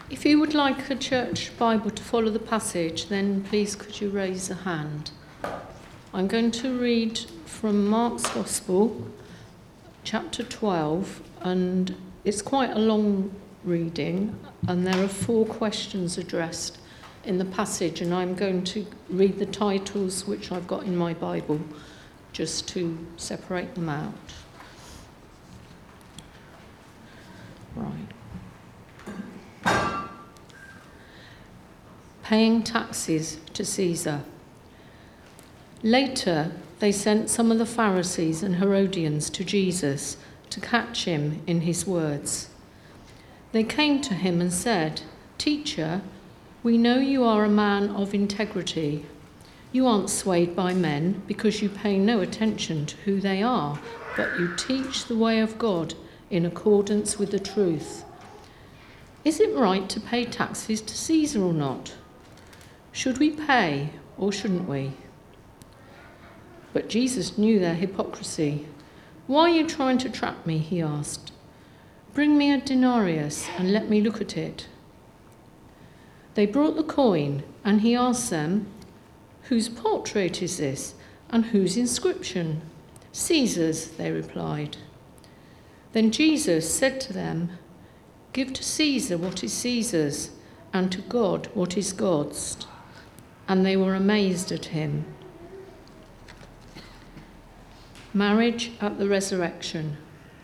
If you would like a church Bible to follow the passage, then please could you raise a hand. I'm going to read from Mark's Gospel, chapter 12, and it's quite a long reading, and there are 4 questions addressed in the passage, and I'm going to read the titles which I've got in my Bible just to separate them out. Right. Paying taxes to Caesar. Later, they sent some of the Pharisees and Herodians to Jesus to catch him in his words. They came to him and said, "Teacher, we know you are a man of integrity. You aren't swayed by men because you pay no attention to who they are, but you teach the way of God in accordance with the truth. Is it right to pay taxes to Caesar or not? Should we pay or shouldn't we?" But Jesus knew their hypocrisy. "Why are you trying to trap me?" he asked. "Bring me a denarius and let me look at it." They brought the coin, and he asked them, "Whose portrait is this, and whose inscription?" "Caesar's," they replied. Then Jesus said to them, "Give to Caesar what is Caesar's, and to God what is God's." And they were amazed at him. Marriage at the resurrection.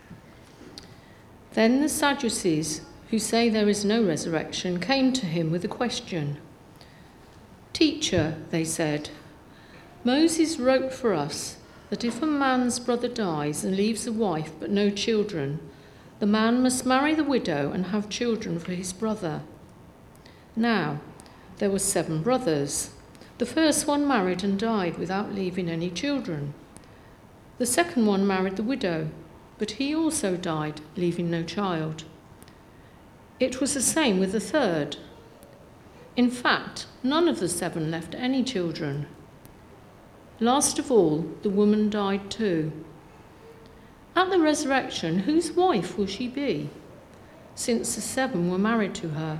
Then the Sadducees, who say there is no resurrection, came to him with a question. "Teacher," they said, "Moses wrote for us that if a man's brother dies and leaves a wife but no children, the man must marry the widow and have children for his brother. Now, there were 7 brothers. The first one married and died without leaving any children. The second one married the widow, but he also died, leaving no child. It was the same with the third. In fact, none of the 7 left any children. Last of all, the woman died too. At the resurrection, whose wife will she be, since the 7 were married to her?"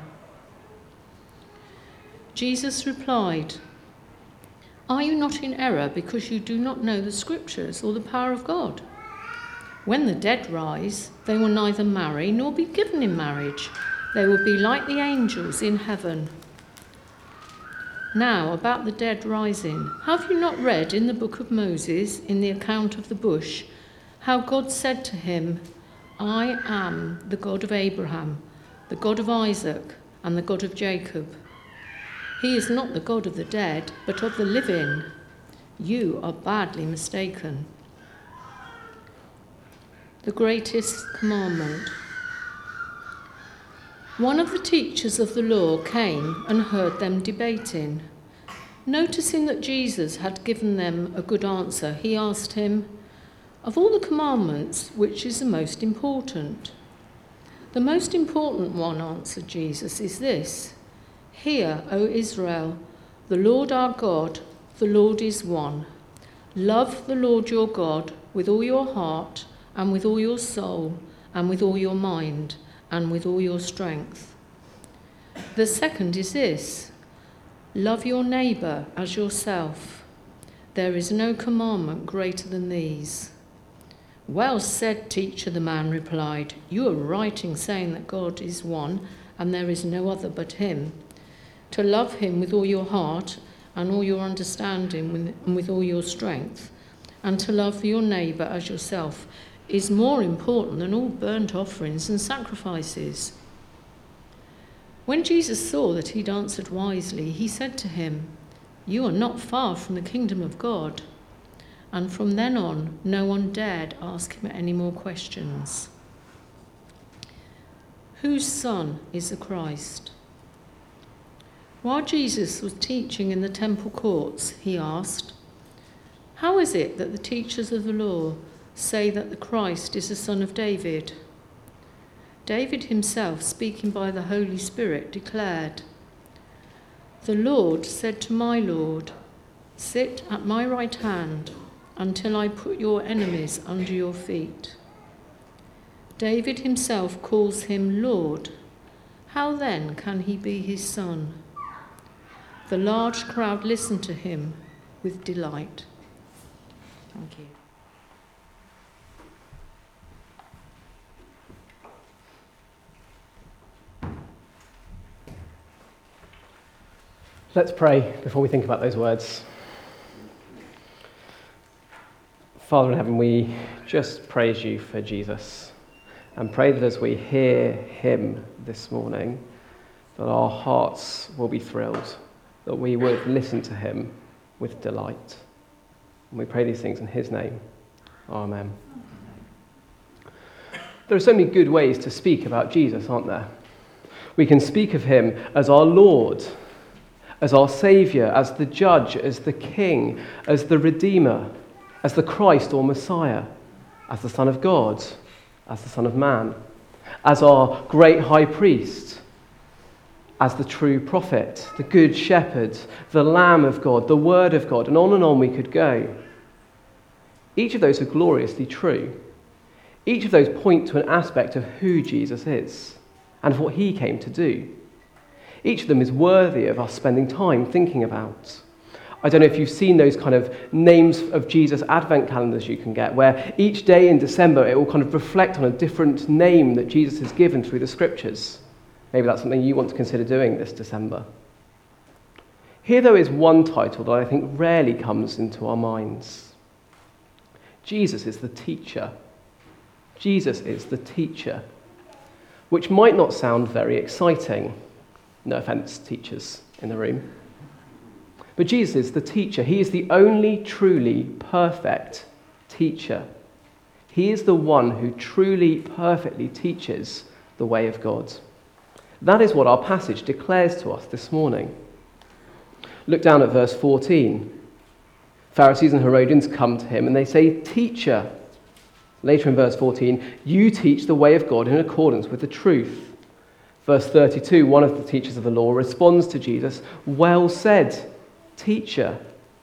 Jesus replied, "Are you not in error because you do not know the Scriptures or the power of God? When the dead rise, they will neither marry nor be given in marriage. They will be like the angels in heaven. Now, about the dead rising, have you not read in the book of Moses, in the account of the bush, how God said to him, 'I am the God of Abraham, the God of Isaac, and the God of Jacob'? He is not the God of the dead, but of the living. You are badly mistaken." The greatest commandment. One of the teachers of the law came and heard them debating. Noticing that Jesus had given them a good answer, he asked him, "Of all the commandments, which is the most important?" "The most important one," answered Jesus, "is this: 'Hear, O Israel, the Lord our God, the Lord is one. Love the Lord your God with all your heart and with all your soul and with all your mind and with all your strength. The second is this: love your neighbour as yourself. There is no commandment greater than these.'" "Well said, teacher," the man replied. "You are right in saying that God is one and there is no other but him. To love him with all your heart and all your understanding and with all your strength, and to love your neighbour as yourself is more important than all burnt offerings and sacrifices." When Jesus saw that he'd answered wisely, he said to him, "You are not far from the kingdom of God." And from then on, no one dared ask him any more questions. Whose son is the Christ? While Jesus was teaching in the temple courts, he asked, "How is it that the teachers of the law say that the Christ is the son of David?" David himself, speaking by the Holy Spirit, declared, "The Lord said to my Lord, 'Sit at my right hand until I put your enemies under your feet.'" David himself calls him Lord. How then can he be his son?" The large crowd listened to him with delight. Thank you. Let's pray before we think about those words. Father in heaven, we just praise you for Jesus and pray that as we hear him this morning, that our hearts will be thrilled, that we would listen to him with delight. And we pray these things in his name. Amen. There are so many good ways to speak about Jesus, aren't there? We can speak of him as our Lord, as our Saviour, as the Judge, as the King, as the Redeemer, as the Christ or Messiah, as the Son of God, as the Son of Man, as our great High Priest, as the true prophet, the Good Shepherd, the Lamb of God, the Word of God, and on we could go. Each of those are gloriously true. Each of those point to an aspect of who Jesus is and of what he came to do. Each of them is worthy of us spending time thinking about. I don't know if you've seen those kind of names of Jesus advent calendars you can get, where each day in December it will kind of reflect on a different name that Jesus has given through the scriptures. Maybe that's something you want to consider doing this December. Here, though, is one title that I think rarely comes into our minds. Jesus is the teacher. Jesus is the teacher, which might not sound very exciting. No offense, teachers in the room. But Jesus is the teacher. He is the only truly perfect teacher. He is the one who truly, perfectly teaches the way of God. That is what our passage declares to us this morning. Look down at verse 14. Pharisees and Herodians come to him and they say, "Teacher." Later in verse 14, "You teach the way of God in accordance with the truth." Verse 32, one of the teachers of the law responds to Jesus, "Well said, teacher."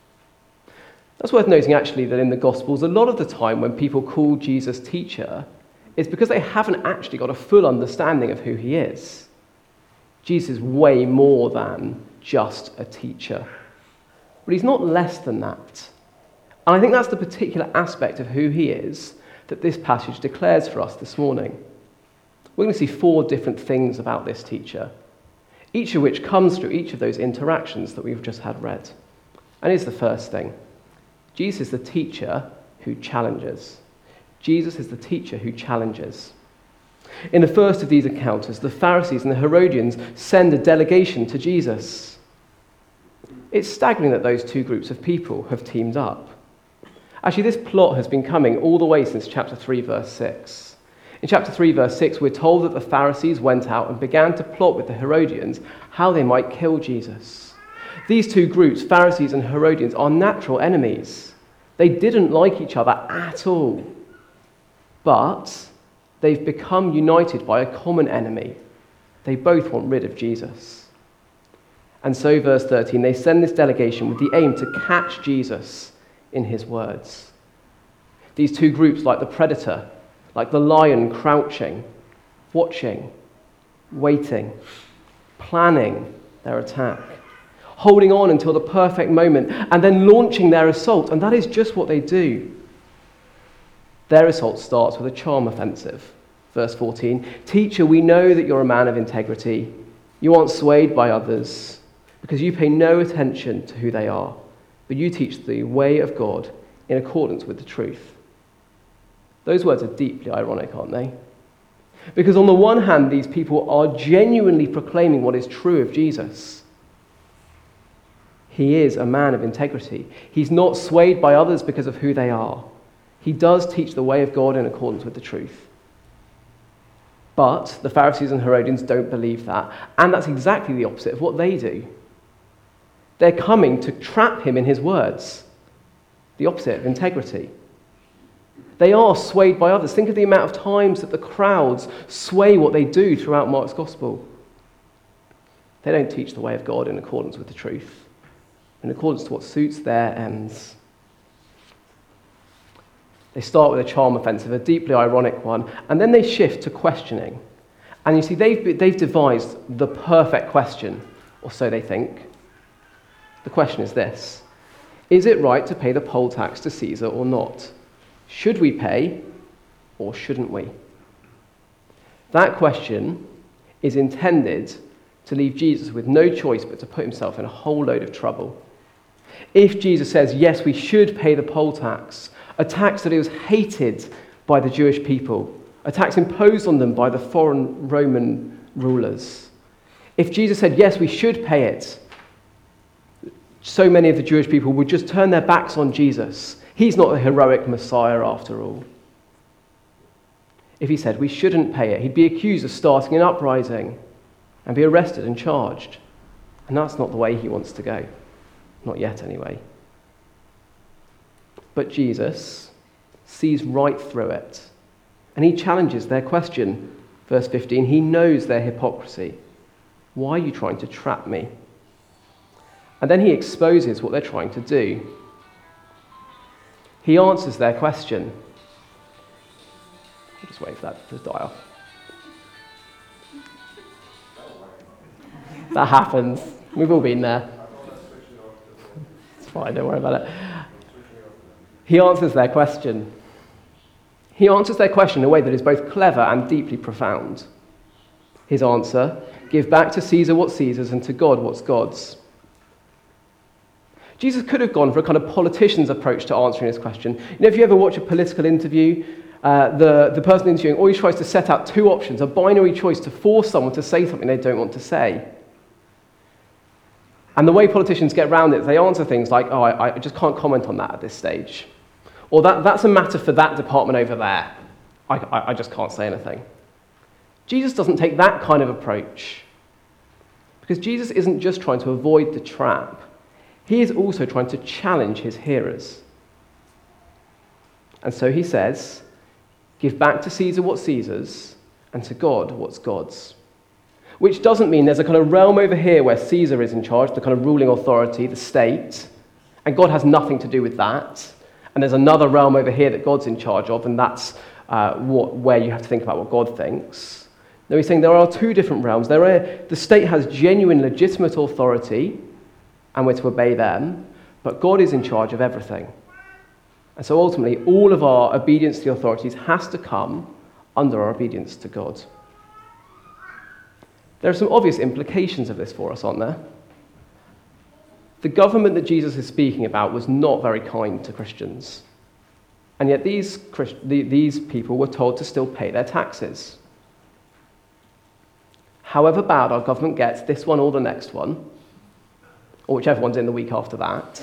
That's worth noting actually that in the Gospels, a lot of the time when people call Jesus teacher, it's because they haven't actually got a full understanding of who he is. Jesus is way more than just a teacher. But he's not less than that. And I think that's the particular aspect of who he is that this passage declares for us this morning. We're going to see 4 different things about this teacher, each of which comes through each of those interactions that we've just had read. And here's the first thing. Jesus is the teacher who challenges. Jesus is the teacher who challenges. In the first of these encounters, the Pharisees and the Herodians send a delegation to Jesus. It's staggering that those two groups of people have teamed up. Actually, this plot has been coming all the way since chapter 3, verse 6. In chapter 3, verse 6, we're told that the Pharisees went out and began to plot with the Herodians how they might kill Jesus. These two groups, Pharisees and Herodians, are natural enemies. They didn't like each other at all. But they've become united by a common enemy. They both want rid of Jesus. And so, verse 13, they send this delegation with the aim to catch Jesus in his words. These two groups, like the predator, like the lion, crouching, watching, waiting, planning their attack, holding on until the perfect moment, and then launching their assault. And that is just what they do. Their assault starts with a charm offensive. Verse 14, "Teacher, we know that you're a man of integrity. You aren't swayed by others because you pay no attention to who they are, but you teach the way of God in accordance with the truth." Those words are deeply ironic, aren't they? Because on the one hand, these people are genuinely proclaiming what is true of Jesus. He is a man of integrity. He's not swayed by others because of who they are. He does teach the way of God in accordance with the truth. But the Pharisees and Herodians don't believe that, and that's exactly the opposite of what they do. They're coming to trap him in his words, the opposite of integrity. They are swayed by others. Think of the amount of times that the crowds sway what they do throughout Mark's Gospel. They don't teach the way of God in accordance with the truth, in accordance to what suits their ends. They start with a charm offensive, a deeply ironic one, and then they shift to questioning. And you see, they've devised the perfect question, or so they think. The question is this: is it right to pay the poll tax to Caesar or not? Should we pay, or shouldn't we? That question is intended to leave Jesus with no choice but to put himself in a whole load of trouble. If Jesus says, yes, we should pay the poll tax, a tax that was hated by the Jewish people, a tax imposed on them by the foreign Roman rulers. If Jesus said, yes, we should pay it, so many of the Jewish people would just turn their backs on Jesus. He's not a heroic Messiah after all. If he said we shouldn't pay it, he'd be accused of starting an uprising and be arrested and charged. And that's not the way he wants to go. Not yet, anyway. But Jesus sees right through it. And he challenges their question. Verse 15, he knows their hypocrisy. Why are you trying to trap me? And then he exposes what they're trying to do. He answers their question. I'll just wait for that to die off. That happens. We've all been there. It's fine, don't worry about it. He answers their question. He answers their question in a way that is both clever and deeply profound. His answer: give back to Caesar what's Caesar's and to God what's God's. Jesus could have gone for a kind of politician's approach to answering this question. You know, if you ever watch a political interview, the person interviewing always tries to set out two options, a binary choice to force someone to say something they don't want to say. And the way politicians get around it, they answer things like, oh, I just can't comment on that at this stage. Or that's a matter for that department over there. I just can't say anything. Jesus doesn't take that kind of approach. Because Jesus isn't just trying to avoid the trap. He is also trying to challenge his hearers. And so he says, give back to Caesar what's Caesar's, and to God what's God's. Which doesn't mean there's a kind of realm over here where Caesar is in charge, the kind of ruling authority, the state, and God has nothing to do with that. And there's another realm over here that God's in charge of, and that's where you have to think about what God thinks. No, he's saying there are two different realms. The state has genuine, legitimate authority, and we're to obey them, but God is in charge of everything. And so ultimately, all of our obedience to the authorities has to come under our obedience to God. There are some obvious implications of this for us, aren't there? The government that Jesus is speaking about was not very kind to Christians. And yet these people were told to still pay their taxes. However bad our government gets, this one or the next one, or whichever one's in the week after that,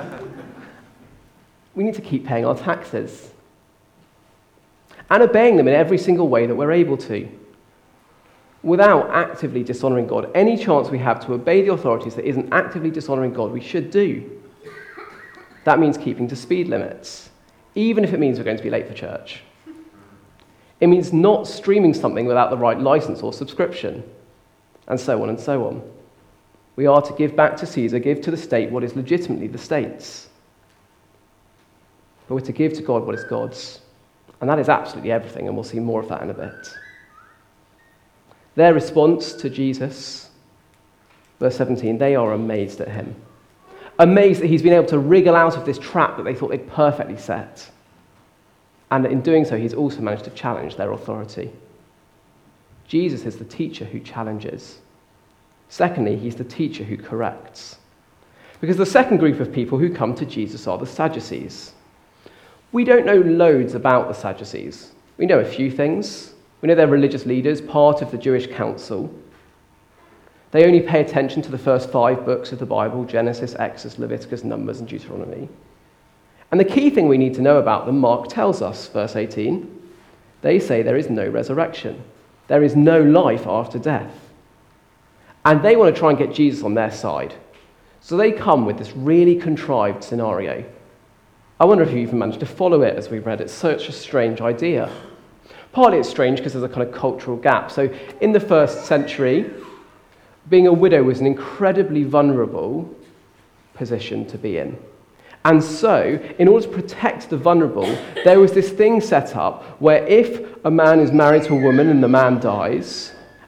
we need to keep paying our taxes. And obeying them in every single way that we're able to, without actively dishonouring God. Any chance we have to obey the authorities that isn't actively dishonouring God, we should do. That means keeping to speed limits, even if it means we're going to be late for church. It means not streaming something without the right license or subscription, and so on and so on. We are to give back to Caesar, give to the state what is legitimately the state's. But we're to give to God what is God's. And that is absolutely everything, and we'll see more of that in a bit. Their response to Jesus, verse 17, they are amazed at him. Amazed that he's been able to wriggle out of this trap that they thought they'd perfectly set. And in doing so, he's also managed to challenge their authority. Jesus is the teacher who challenges. Secondly, he's the teacher who corrects. Because the second group of people who come to Jesus are the Sadducees. We don't know loads about the Sadducees. We know a few things. We know they're religious leaders, part of the Jewish council. They only pay attention to the first 5 books of the Bible: Genesis, Exodus, Leviticus, Numbers, and Deuteronomy. And the key thing we need to know about them, Mark tells us, verse 18, they say there is no resurrection. There is no life after death. And they want to try and get Jesus on their side. So they come with this really contrived scenario. I wonder if you even managed to follow it as we read it. It's such a strange idea. Partly it's strange because there's a kind of cultural gap. So in the first century, being a widow was an incredibly vulnerable position to be in. And so, in order to protect the vulnerable, there was this thing set up where if a man is married to a woman and the man dies,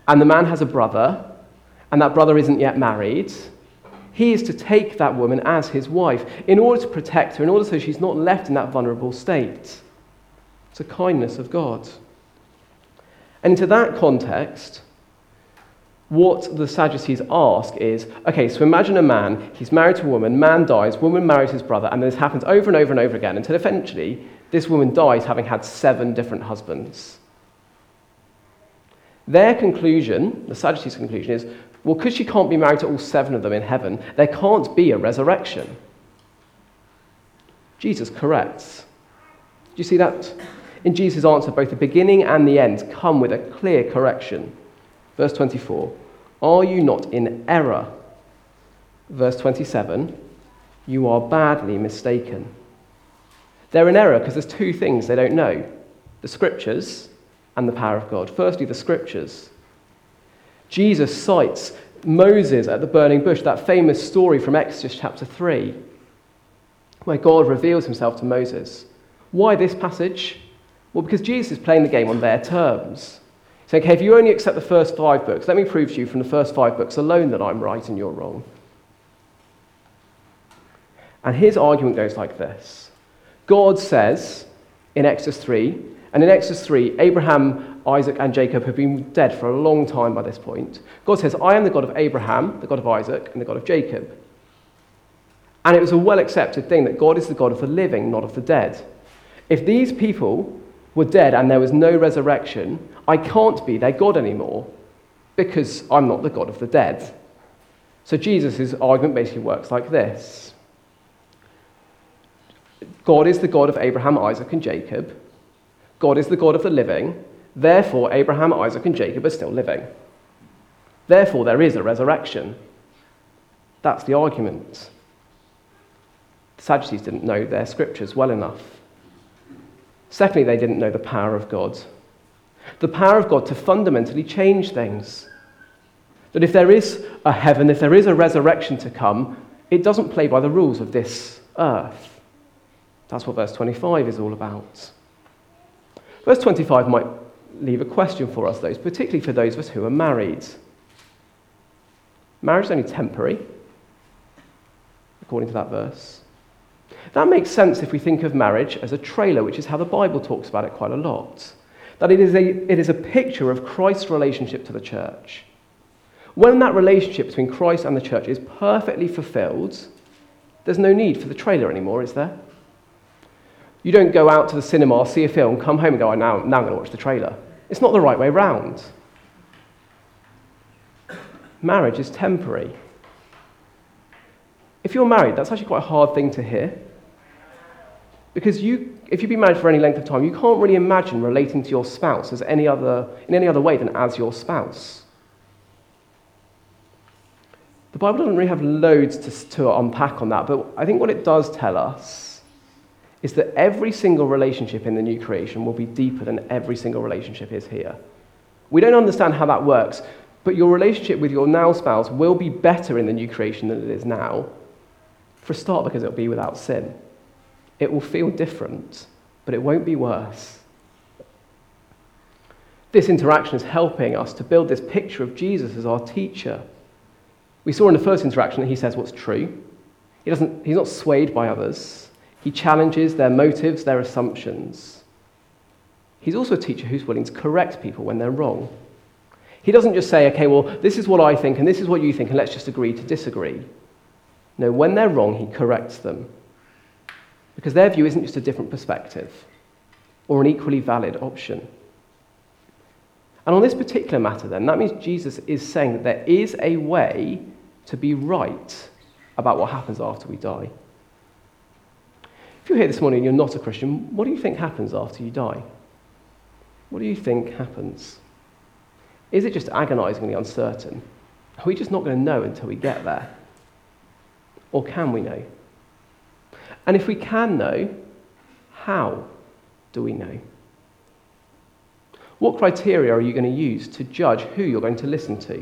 and the man has a brother, and that brother isn't yet married, he is to take that woman as his wife in order to protect her, in order so she's not left in that vulnerable state. It's a kindness of God. And into that context, what the Sadducees ask is, okay, so imagine a man, he's married to a woman, man dies, woman marries his brother, and this happens over and over and over again until eventually this woman dies having had 7 different husbands. Their conclusion, the Sadducees' conclusion is, well, because she can't be married to all 7 of them in heaven, there can't be a resurrection. Jesus corrects. Do you see that? In Jesus' answer, both the beginning and the end come with a clear correction. Verse 24, are you not in error? Verse 27, you are badly mistaken. They're in error because there's 2 things they don't know, the Scriptures and the power of God. Firstly, the Scriptures. Jesus cites Moses at the burning bush, that famous story from Exodus chapter 3, where God reveals himself to Moses. Why this passage? Well, because Jesus is playing the game on their terms. So, okay, if you only accept the first 5 books, let me prove to you from the first 5 books alone that I'm right and you're wrong. And his argument goes like this. God says in Exodus 3, and in Exodus 3, Abraham, Isaac, and Jacob have been dead for a long time by this point. God says, I am the God of Abraham, the God of Isaac, and the God of Jacob. And it was a well-accepted thing that God is the God of the living, not of the dead. If these people were dead and there was no resurrection, I can't be their God anymore because I'm not the God of the dead. So Jesus' argument basically works like this. God is the God of Abraham, Isaac, and Jacob. God is the God of the living. Therefore, Abraham, Isaac, and Jacob are still living. Therefore, there is a resurrection. That's the argument. The Sadducees didn't know their scriptures well enough. Secondly, they didn't know the power of God. The power of God to fundamentally change things. That if there is a heaven, if there is a resurrection to come, it doesn't play by the rules of this earth. That's what verse 25 is all about. Verse 25 might leave a question for us, though, particularly for those of us who are married. Marriage is only temporary, according to that verse. That makes sense if we think of marriage as a trailer, which is how the Bible talks about it quite a lot. That it is a picture of Christ's relationship to the church. When that relationship between Christ and the church is perfectly fulfilled, there's no need for the trailer anymore, is there? You don't go out to the cinema, see a film, come home and go, now I'm going to watch the trailer. It's not the right way round. Marriage is temporary. If you're married, that's actually quite a hard thing to hear. Because if you've been married for any length of time, you can't really imagine relating to your spouse in any other way than as your spouse. The Bible doesn't really have loads to unpack on that, but I think what it does tell us is that every single relationship in the new creation will be deeper than every single relationship is here. We don't understand how that works, but your relationship with your now spouse will be better in the new creation than it is now. For a start, because it'll be without sin. It will feel different, but it won't be worse. This interaction is helping us to build this picture of Jesus as our teacher. We saw in the first interaction that he says what's true. He's not swayed by others. He challenges their motives, their assumptions. He's also a teacher who's willing to correct people when they're wrong. He doesn't just say, okay, well, this is what I think and this is what you think, and let's just agree to disagree. No, when they're wrong, he corrects them. Because their view isn't just a different perspective or an equally valid option. And on this particular matter, then, that means Jesus is saying that there is a way to be right about what happens after we die. If you're here this morning and you're not a Christian, what do you think happens after you die? What do you think happens? Is it just agonizingly uncertain? Are we just not going to know until we get there? Or can we know? And if we can know, how do we know? What criteria are you going to use to judge who you're going to listen to?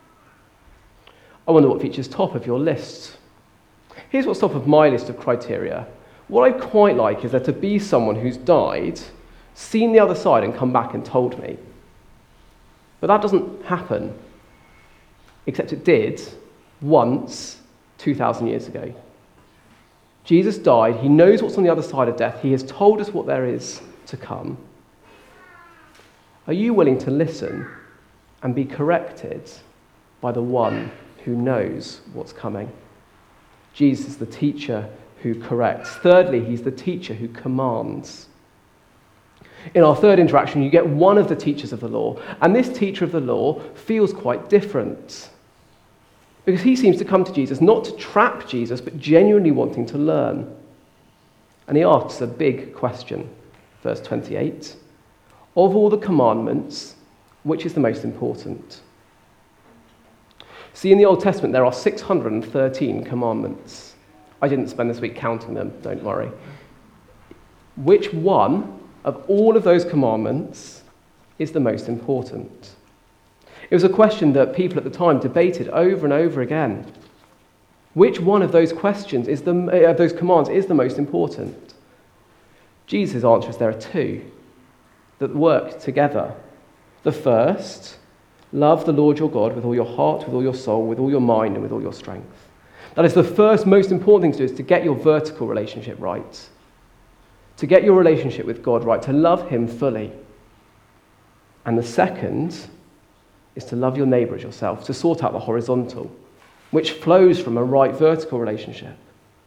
I wonder what features top of your list. Here's what's top of my list of criteria. What I quite like is there to be someone who's died, seen the other side and come back and told me. But that doesn't happen, except it did once 2,000 years ago. Jesus died. He knows what's on the other side of death. He has told us what there is to come. Are you willing to listen and be corrected by the one who knows what's coming? Jesus is the teacher who corrects. Thirdly, he's the teacher who commands. In our third interaction, you get one of the teachers of the law, and this teacher of the law feels quite different, because he seems to come to Jesus not to trap Jesus, but genuinely wanting to learn. And he asks a big question, verse 28. Of all the commandments, which is the most important? See, in the Old Testament, there are 613 commandments. I didn't spend this week counting them, don't worry. Which one of all of those commandments is the most important? It was a question that people at the time debated over and over again. Which one of those questions those commands is the most important? Jesus' answer is there are two that work together. The first, love the Lord your God with all your heart, with all your soul, with all your mind, and with all your strength. That is the first most important thing to do, is to get your vertical relationship right. To get your relationship with God right, to love him fully. And the second is to love your neighbour as yourself, to sort out the horizontal, which flows from a right vertical relationship.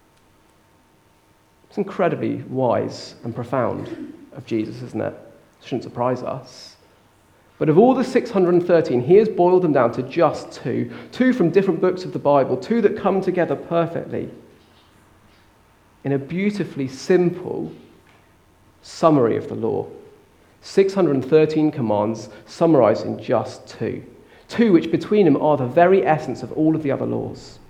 It's incredibly wise and profound of Jesus, isn't it? It shouldn't surprise us. But of all the 613, he has boiled them down to just two. Two from different books of the Bible, two that come together perfectly in a beautifully simple summary of the law. 613 commands summarized in just two. Two which between them are the very essence of all of the other laws.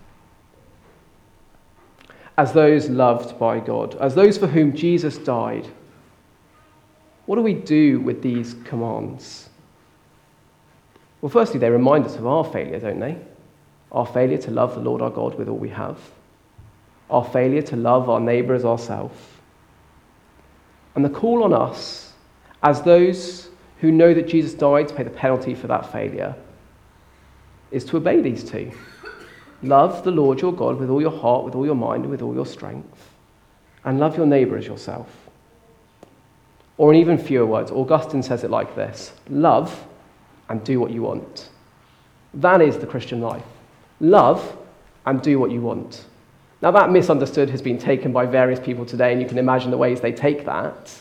As those loved by God, as those for whom Jesus died, what do we do with these commands? Well, firstly, they remind us of our failure, don't they? Our failure to love the Lord our God with all we have. Our failure to love our neighbour as ourselves. And the call on us, as those who know that Jesus died to pay the penalty for that failure, is to obey these two. Love the Lord your God with all your heart, with all your mind, and with all your strength. And love your neighbour as yourself. Or in even fewer words, Augustine says it like this: love and do what you want. That is the Christian life. Love and do what you want. Now that misunderstood has been taken by various people today, and you can imagine the ways they take that.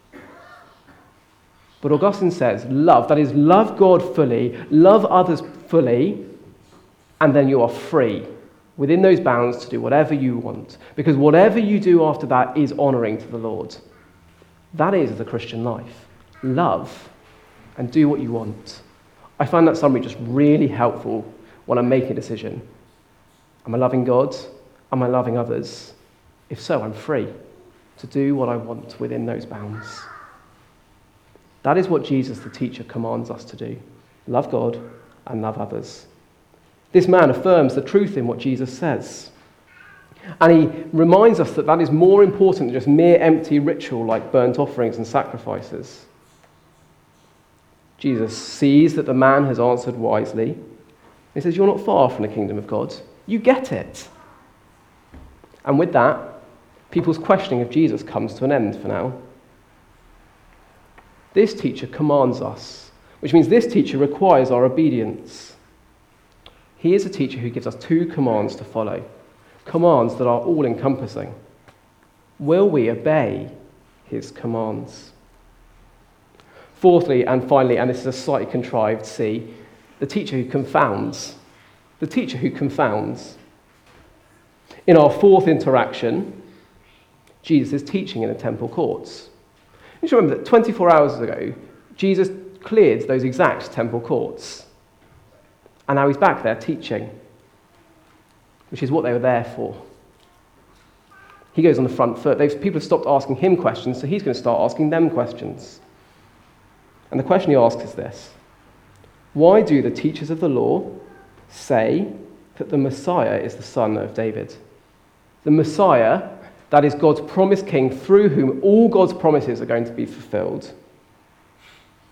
But Augustine says love, that is, love God fully, love others fully, and then you are free within those bounds to do whatever you want. Because whatever you do after that is honouring to the Lord. That is the Christian life. Love and do what you want. I find that summary just really helpful when I'm making a decision. Am I loving God? Am I loving others? If so, I'm free to do what I want within those bounds. That is what Jesus, the teacher, commands us to do. Love God and love others. This man affirms the truth in what Jesus says. And he reminds us that that is more important than just mere empty ritual like burnt offerings and sacrifices. Jesus sees that the man has answered wisely. He says, you're not far from the kingdom of God. You get it. And with that, people's questioning of Jesus comes to an end for now. This teacher commands us, which means this teacher requires our obedience. He is a teacher who gives us two commands to follow, commands that are all-encompassing. Will we obey his commands? Fourthly and finally, and this is a slightly contrived C, the teacher who confounds. The teacher who confounds. In our fourth interaction, Jesus is teaching in the temple courts. You should remember that 24 hours ago, Jesus cleared those exact temple courts. And now he's back there teaching, which is what they were there for. He goes on the front foot. People have stopped asking him questions, so he's going to start asking them questions. And the question he asks is this: why do the teachers of the law say that the Messiah is the son of David? The Messiah, that is God's promised king through whom all God's promises are going to be fulfilled.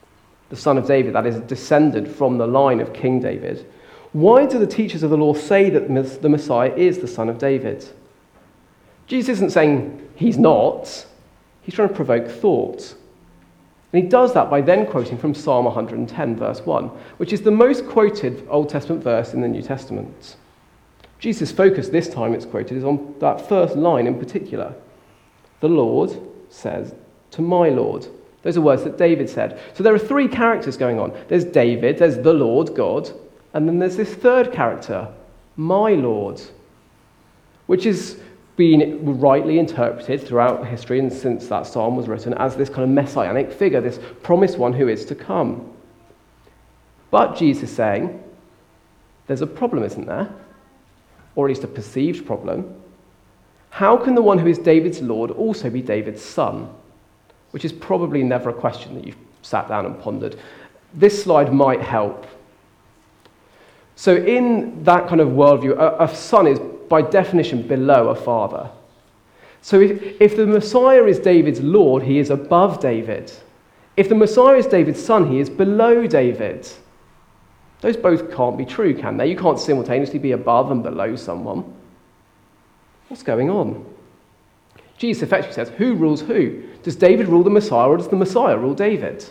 the son of David, that is descended from the line of King David, why do the teachers of the law say that the Messiah is the son of David? Jesus isn't saying he's not. He's trying to provoke thought. And he does that by then quoting from Psalm 110, verse 1, which is the most quoted Old Testament verse in the New Testament. Jesus' focus this time, it's quoted, is on that first line in particular. The Lord says to my Lord. Those are words that David said. So there are three characters going on. There's David, there's the Lord, God, and then there's this third character, my Lord, which is been rightly interpreted throughout history and since that psalm was written as this kind of messianic figure, this promised one who is to come. But Jesus is saying, there's a problem, isn't there? Or at least a perceived problem. How can the one who is David's Lord also be David's son? Which is probably never a question that you've sat down and pondered. This slide might help. So in that kind of worldview, a son is by definition below a father. So if the Messiah is David's Lord, he is above David. If the Messiah is David's son, he is below David. Those both can't be true, can they? You can't simultaneously be above and below someone. What's going on? Jesus effectively says, who rules who? Does David rule the Messiah, or does the Messiah rule David?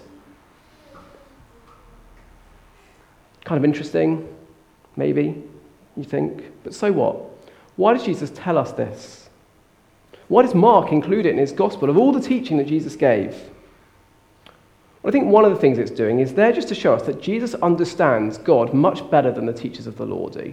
Kind of interesting, maybe, you think. But so what? Why does Jesus tell us this? Why does Mark include it in his gospel of all the teaching that Jesus gave? Well, I think one of the things it's doing is there just to show us that Jesus understands God much better than the teachers of the law do.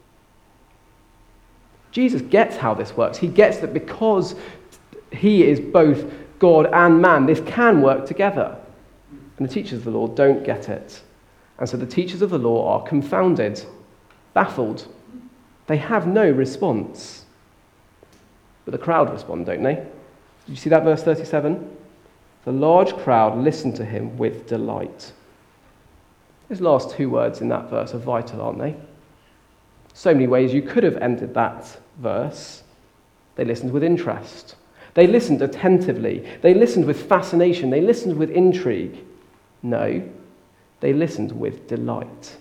Jesus gets how this works. He gets that because he is both God and man, this can work together. And the teachers of the law don't get it. And so the teachers of the law are confounded, baffled. They have no response. But the crowd respond, don't they? Did you see that verse 37? The large crowd listened to him with delight. Those last two words in that verse are vital, aren't they? So many ways you could have ended that verse. They listened with interest. They listened attentively. They listened with fascination. They listened with intrigue. No, they listened with delight.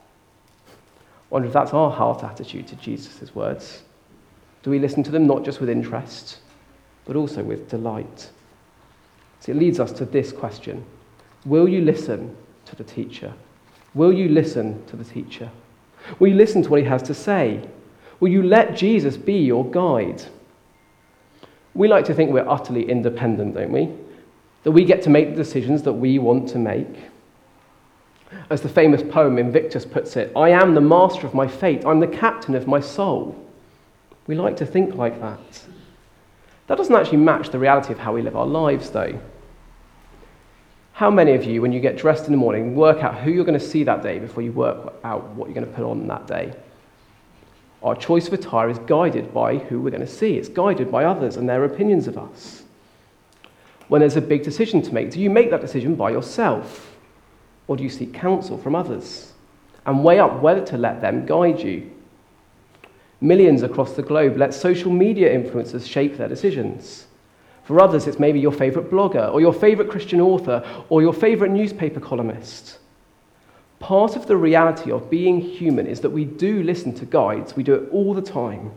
I wonder if that's our heart attitude to Jesus' words. Do we listen to them not just with interest, but also with delight? So it leads us to this question. Will you listen to the teacher? Will you listen to the teacher? Will you listen to what he has to say? Will you let Jesus be your guide? We like to think we're utterly independent, don't we? That we get to make the decisions that we want to make. As the famous poem Invictus puts it, I am the master of my fate. I'm the captain of my soul. We like to think like that. That doesn't actually match the reality of how we live our lives, though. How many of you, when you get dressed in the morning, work out who you're going to see that day before you work out what you're going to put on that day? Our choice of attire is guided by who we're going to see. It's guided by others and their opinions of us. When there's a big decision to make, do you make that decision by yourself? Or do you seek counsel from others and weigh up whether to let them guide you? Millions across the globe let social media influencers shape their decisions. For others, it's maybe your favourite blogger or your favourite Christian author or your favourite newspaper columnist. Part of the reality of being human is that we do listen to guides. We do it all the time.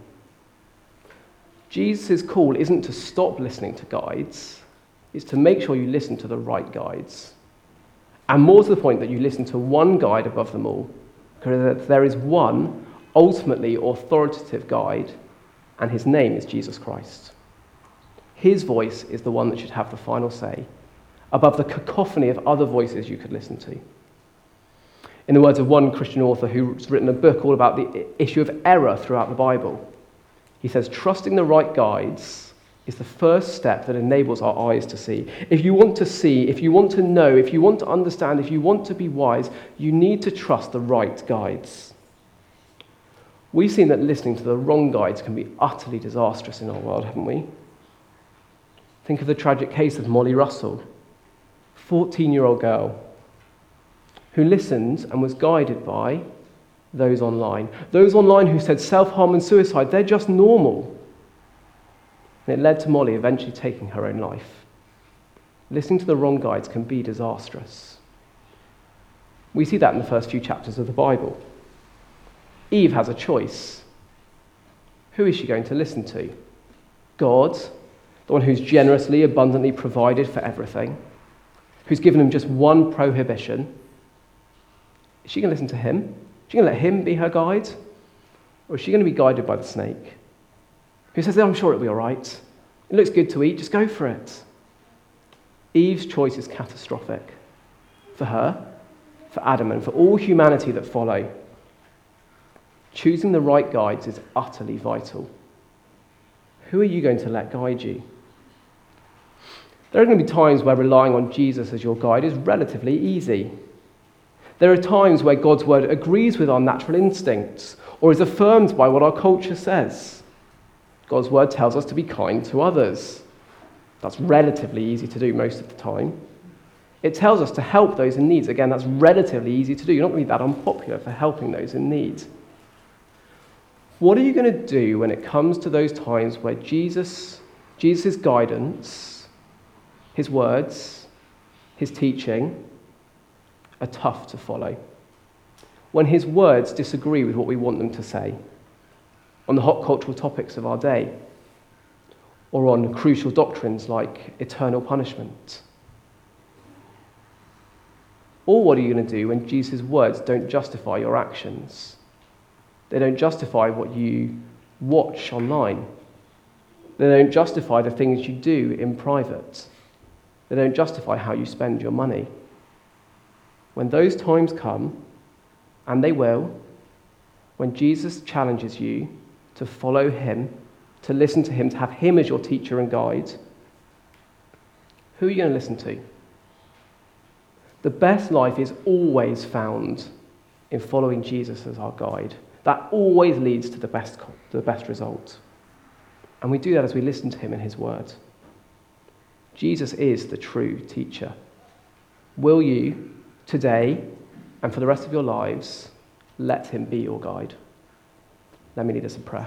Jesus' call isn't to stop listening to guides. It's to make sure you listen to the right guides. And more to the point, that you listen to one guide above them all. Because there is one ultimately authoritative guide, and his name is Jesus Christ. His voice is the one that should have the final say, above the cacophony of other voices you could listen to. In the words of one Christian author who's written a book all about the issue of error throughout the Bible, he says, trusting the right guides is the first step that enables our eyes to see. If you want to see, if you want to know, if you want to understand, if you want to be wise, you need to trust the right guides. We've seen that listening to the wrong guides can be utterly disastrous in our world, haven't we? Think of the tragic case of Molly Russell, 14-year-old girl, who listened and was guided by those online. Those online who said self-harm and suicide, they're just normal. And it led to Molly eventually taking her own life. Listening to the wrong guides can be disastrous. We see that in the first few chapters of the Bible. Eve has a choice. Who is she going to listen to? God, the one who's generously, abundantly provided for everything, who's given him just one prohibition. Is she going to listen to him? Is she going to let him be her guide? Or is she going to be guided by the snake, who says, I'm sure it'll be all right. It looks good to eat, just go for it. Eve's choice is catastrophic for her, for Adam, and for all humanity that follow. Choosing the right guides is utterly vital. Who are you going to let guide you? There are going to be times where relying on Jesus as your guide is relatively easy. There are times where God's word agrees with our natural instincts or is affirmed by what our culture says. God's word tells us to be kind to others. That's relatively easy to do most of the time. It tells us to help those in need. Again, that's relatively easy to do. You're not going to be that unpopular for helping those in need. What are you going to do when it comes to those times where Jesus' guidance, his words, his teaching are tough to follow? When his words disagree with what we want them to say on the hot cultural topics of our day, or on crucial doctrines like eternal punishment? Or what are you going to do when Jesus' words don't justify your actions? They don't justify what you watch online. They don't justify the things you do in private. They don't justify how you spend your money. When those times come, and they will, when Jesus challenges you to follow him, to listen to him, to have him as your teacher and guide, who are you going to listen to? The best life is always found in following Jesus as our guide. That always leads to the best result. And we do that as we listen to him in his word. Jesus is the true teacher. Will you, today and for the rest of your lives, let him be your guide? Let me lead us in prayer.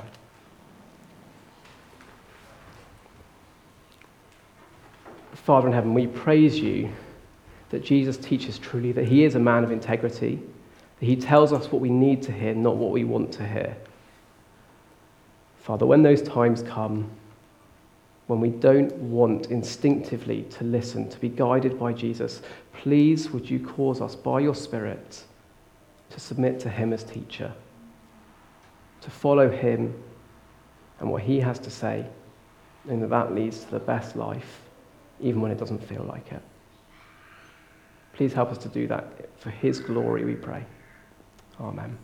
Father in heaven, we praise you that Jesus teaches truly, that he is a man of integrity, that he tells us what we need to hear, not what we want to hear. Father, when those times come, when we don't want instinctively to listen, to be guided by Jesus, please would you cause us by your Spirit to submit to him as teacher, to follow him and what he has to say, and that leads to the best life, even when it doesn't feel like it. Please help us to do that. For his glory, we pray. Amen.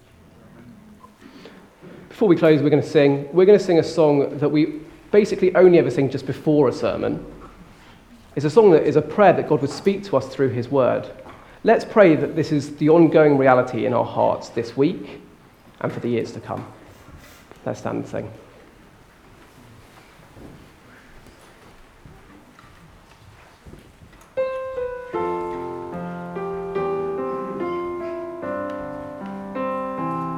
Before we close, we're going to sing a song that we basically only ever sing just before a sermon. It's a song that is a prayer that God would speak to us through his word. Let's pray that this is the ongoing reality in our hearts this week and for the years to come. Let's stand and sing.